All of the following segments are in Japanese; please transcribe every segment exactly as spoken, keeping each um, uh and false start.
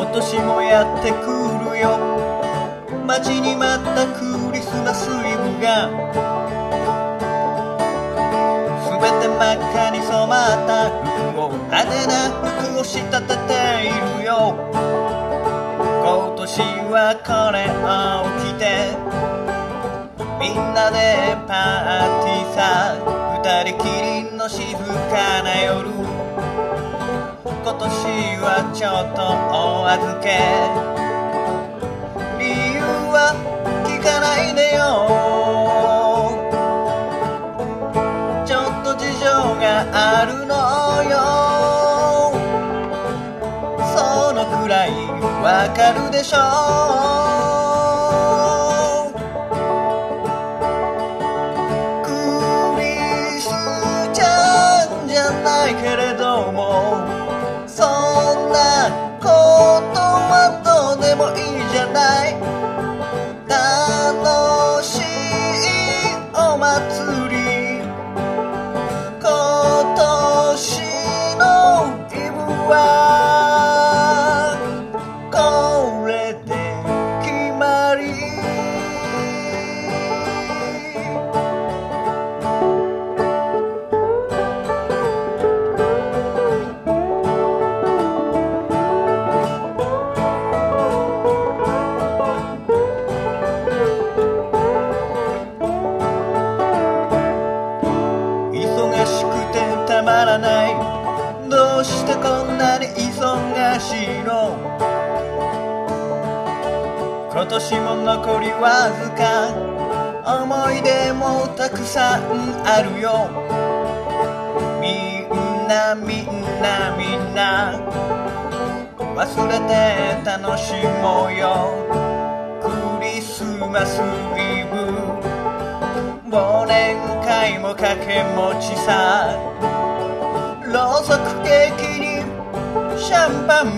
今年もやってくるよ。待ちに待ったクリスマスイブがすべて真っ赤に染まったルーを派手な服を仕立てているよ。今年はこれを着てみんなでパーティーさ。二人きりの静かな夜、今年はちょっとお預け。理由は聞かないでよ。ちょっと事情があるのよ。そのくらいわかるでしょ。けれどもそんなことはどうでもいいじゃない。楽しいお祭り、今年のイブはこれで決まり。たまらない。どうしてこんなに忙しいの。今年も残りわずか、思い出もたくさんあるよ。みんなみんなみんな忘れて楽しもうよ。クリスマスイブ忘年会も掛け持ちさ。ろうそくケーキにシャンパン、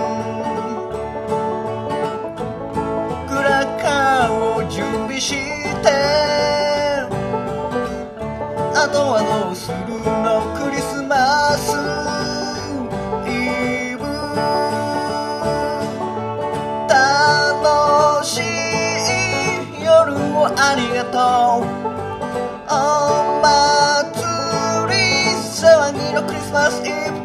クラッカーを準備して、あとはどうするの。クリスマスイブ楽しい夜をありがとう。お祭り騒ぎのクリスマスイブ